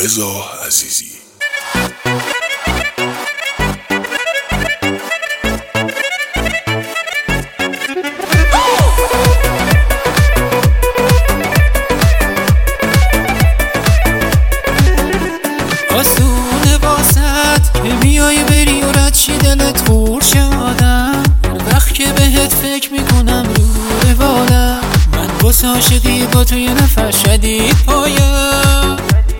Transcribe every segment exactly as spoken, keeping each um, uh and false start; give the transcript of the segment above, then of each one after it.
رضا عزیزی. آسونه واسط که بیای بری و رد شی دلت خورش آدم. هر وقت که بهت فکر میکنم رو روالم، من واسه عاشقی با تو یه نفر شدید پایم.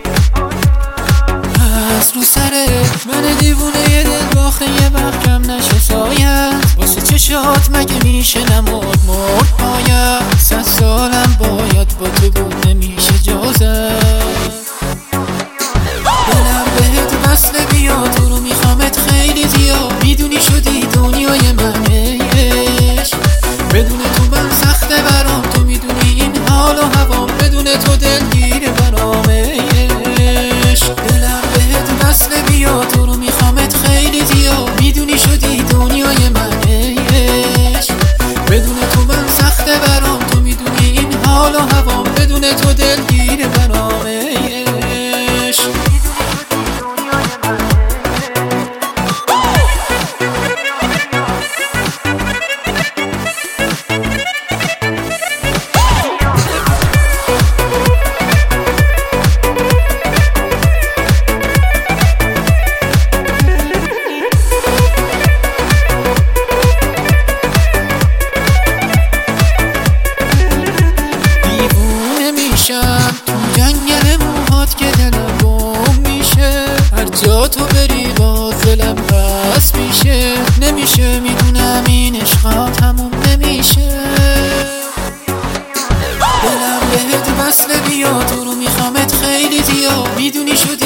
از رو سره من دیوونه یه دل باخته یه وقت کم نشه سایت. واسه چشات مگه میشه نماد مرد پایم. صد سالم باید با تو بود نمیشه جازت. دلم بهت وصله بیا تو رو میخوامت خیلی زیاد. میدونی شدی دنیای من عشق، بدون تو من سخته برام. تو میدونی این حال و هوام، بدون تو دلگیره برام عشق. دلم بهت وصله بیا تو رو میخوامت خیلی زیاد. میدونی شدی دنیای من عشق، بدون تو من سخته برام. تو میدونی این حال و هوام، بدون تو دلگیره برام عشق. تو جنگل موهات که دلم گم میشه. هر جا تو بری باز دلم قصد میشه. نمیشه میدونم این عشقا تموم نمیشه. دلم بهت وصله بیا تو رو میخوامت خیلی زیاد. میدونی شدی